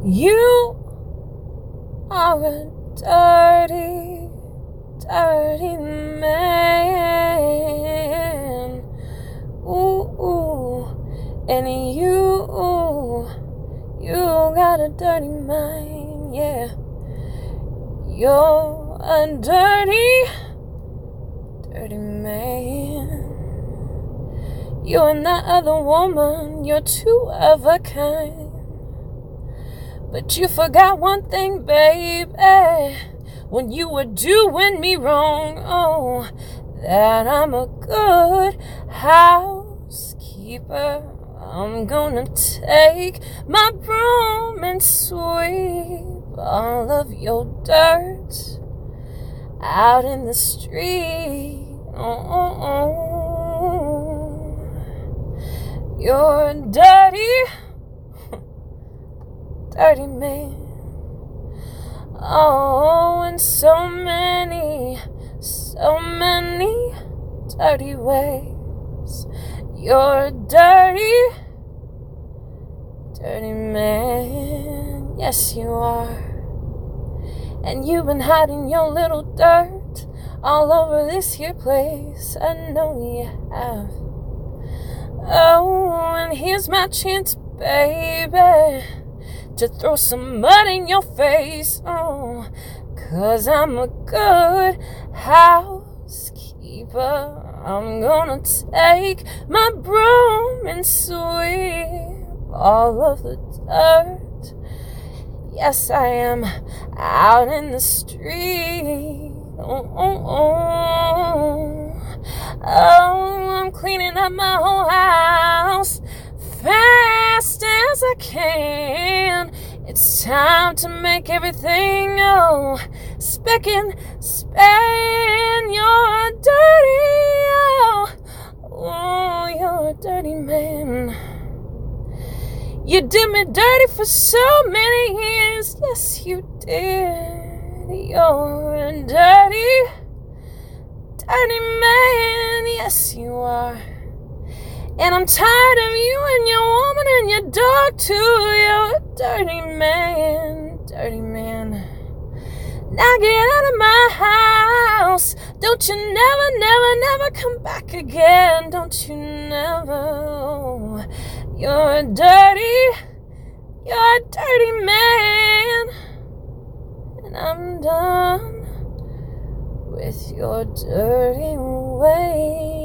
You are a dirty, dirty man. Ooh, and you got a dirty mind, yeah. You're a dirty, dirty man. You and that other woman, you're two of a kind. But you forgot one thing, baby, when you were doing me wrong. Oh, that I'm a good housekeeper. I'm gonna take my broom and sweep all of your dirt out in the street. You're a dirty, dirty man. Oh, in so many dirty ways. You're a dirty, dirty man. Yes, you are. And you've been hiding your little dirt all over this here place. I know you have. Oh, and here's my chance, baby, to throw some mud in your face. Oh, 'cause I'm a good housekeeper. I'm gonna take my broom and sweep all of the dirt. Yes, I am out in the street. Oh, I'm cleaning up my whole house fast as I can. It's time to make everything spick and span. You're dirty, oh, you're a dirty man. You did me dirty for so many years. Yes, you did. You're a dirty, dirty man. Yes, you are. And I'm tired of you and your woman and your dog too. You're a dirty man, dirty man. Now get out of my house. Don't you never come back again. Don't you never. You're a dirty man. And I'm done with your dirty ways.